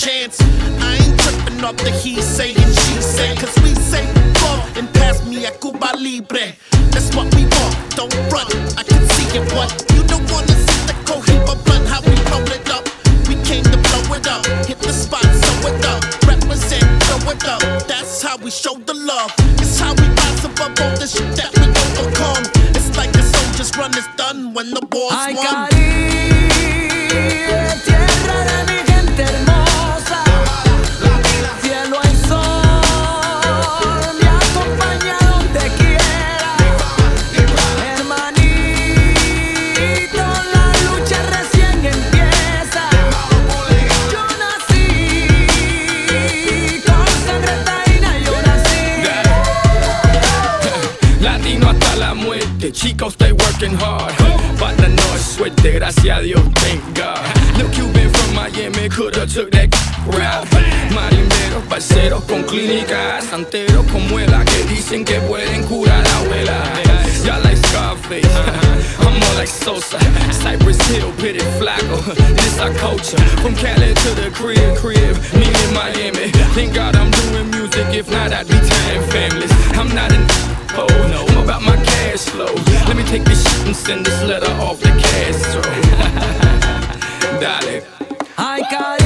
chance. I ain't tripping off the he say and she say, cause we say fuck and pass me a Cuba Libre. That's what we want, don't run, I can see it. What you don't wanna see the Cohiba blunt, how we roll it up. We came to blow it up, hit the spot, sew it up, represent, throw it up. That's how we show the love. It's how we rise above all the shit that we overcome. It's like the soldiers run is done when the war's Ay, won. Caribe, tierra de mi gente hermosa, cielo y sol me acompaña donde quiera. Hermanito, la lucha recién empieza. Yo nací con sangre taína, yo nací. Latino hasta la muerte, chicos, stay working hard. But the noise suerte, gracias a Dios, thank God. Lil' Cuban from Miami coulda took that route. Marimberos, parceros con clínicas, santeros con muela que dicen que pueden curar a abuela. Y'all like Scarface, I'm more like Sosa. Cypress Hill, Pitty Flaco, this our culture. From Cali to the crib, me in Miami. Thank God I'm doing music, if not I'd be tying families. I'm not an oh no, I'm about my cash flow. Let me take this shit and send this letter off the Castro. Dale. Ay,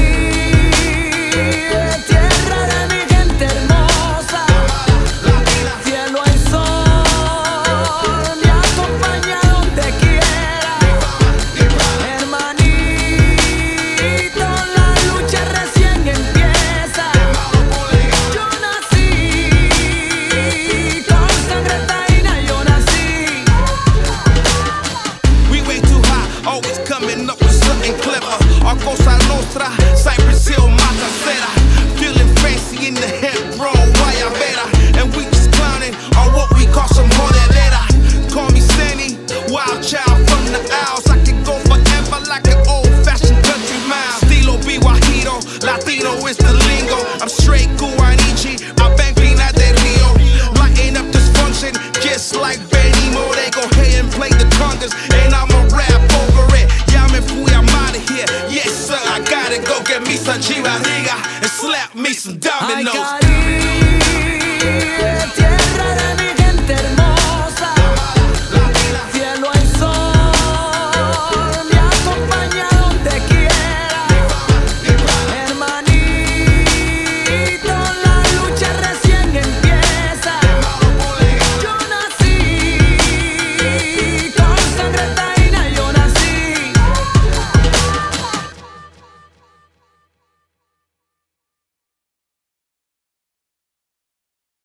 Caribe, tierra de mi gente hermosa, cielo y sol me acompaña donde quiera. Hermanito, la lucha recién empieza. Yo nací con sangre taína, yo nací. We way too high, always coming up with something clever. Our Cosa Nostra, Cypress Hill, Matacera. Feeling fancy in the hemp, bro, Guayabera. And we just clowning on what we call some jodedera. Call me Sandy, wild child from the Isles. I can go forever like an old-fashioned country mile. Estilo Guajiro, Latino is the lingo. I'm straight Guanichi, I bang Pina de Rio. Lighting up this function, just like Benny Mo. They go ahead and play the congas, and I'ma rap over it. Yeah, I'm out of here. Yes, sir, I gotta go get me some G-Barriga and slap me some dominoes.